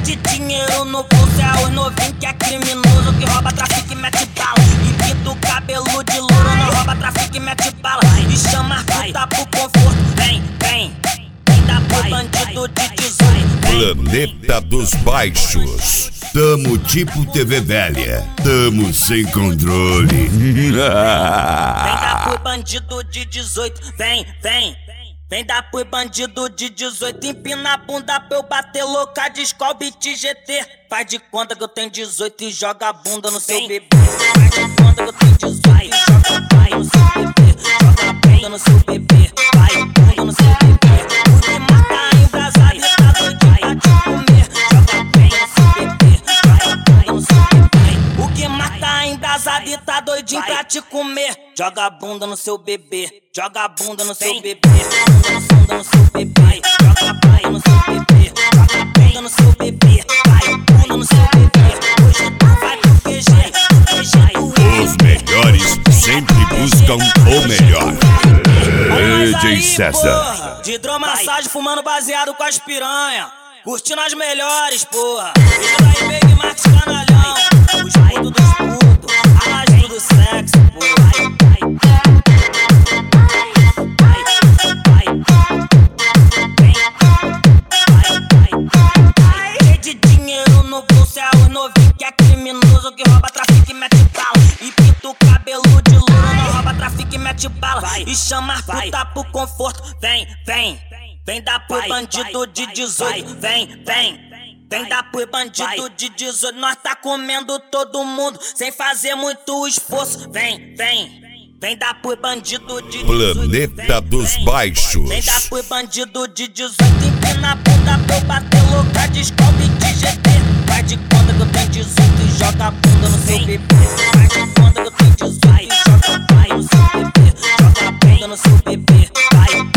de dinheiro no bolso é os novinhos que é criminoso, que rouba, trafica e mete bala. E pinta o cabelo de louro, não rouba, trafica e mete bala. E chama a puta pro conforto, vem, vem. Vem da pro bandido de 18, vem. Planeta dos Baixos. Tamo tipo TV velha, tamo sem controle. Vem da pro bandido de 18, vem, vem. Vem dar pro bandido de 18, empina a bunda pra eu bater louca de Skol Beat GT. Faz de conta que eu tenho 18 e joga a bunda no seu bebê. Faz de conta que eu tenho 18 e joga a bunda no seu bebê. Joga a bunda no seu bebê, vai bunda no seu bebê. O que mata embrasado e tá doidinho pra te comer. Joga a bunda no seu bebê, vai bunda no seu bebê. O que mata embrasado e tá doidinho pra te comer. Joga a bunda no seu bebê, joga a bunda no seu bebê. Bunda no seu bebê, joga a bunda no seu bebê. Joga a bunda no seu bebê, vai bunda no seu bebê. Hoje tu vai pro QG, Os melhores sempre buscam o melhor. DJ César. Porra, de hidromassagem fumando baseado com as piranha, curtindo as melhores, porra. Isso daí, Big Max canalhão, os putos dos putos, arrastro do sexo, porra. De dinheiro no bolso é os novinhos que é criminoso, que rouba, trafica e mete bala. E pinta o cabelo de louro, não rouba, trafica e mete bala. E chama a puta pro conforto, vem, vem. Vem dar pro bandido de 18, vem, vem. Vem dar pro bandido de 18, nós tá comendo todo mundo sem fazer muito esforço, vem, vem. Vem dar pro bandido de 18, Planeta dos Baixos. Vem dar pro bandido de 18, empina a bunda pra eu bater louca de Skol Beat GT. Faz de conta que eu tenho 18 e joga a bunda no seu bebê. Faz de conta que eu tenho 18 e joga a bunda no seu bebê. Joga a bunda no seu bebê, vai.